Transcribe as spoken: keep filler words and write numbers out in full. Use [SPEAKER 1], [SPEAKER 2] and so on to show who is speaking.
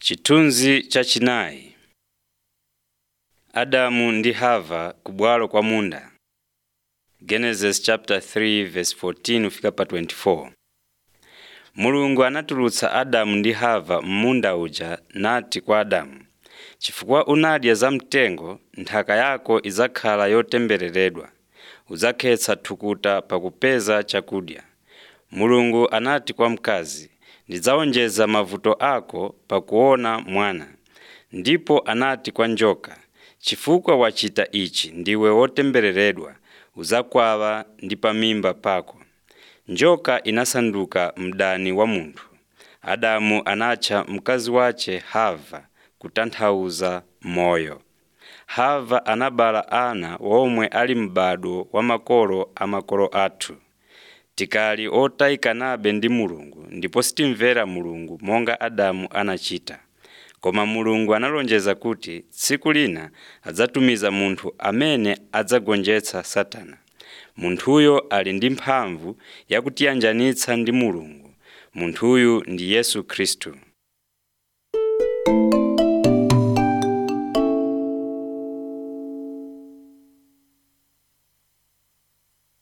[SPEAKER 1] Chithunzi chachinayi. Adamu ndi Hava kubwalo kwa munda. Genesis chapter three verse fourteen ufika pa twenty-four. Mulungu anatulutsa Adamu ndi Hava m'munda uja nati kwa Adamu, chifukwa unadya za mtengo, nthaka yako idzakhala yotembereredwa, udzakhetsa thukuta pakupeza chakudya. Mulungu anati kwa mkazi, ndidzawonjeza mavuto ako pakuona mwana. Ndipo anati kwa njoka, chifukwa wachita ichi ndiwe wotembereredwa, udzakwawa ndi pa mimba pako. Njoka inasanduka mdani wa munthu. Adamu anatcha mkazi wace Hava, kutanthauza moyo. Hava anabala ana omwe ali m'bado wa makolo a makolo athu. Tikali otayikanabe ndi Mulungu ndipo sitimvera Mulungu monga Adamu anachita. Koma Mulungu analonjeza kuti tsiku lina adzatumiza munthu amene adzagonjetsa Satana. Munthuyo ali ndi mphamvu yakutiyanjanitsa ndi Mulungu. Munthuyu ndi Yesu Khristu.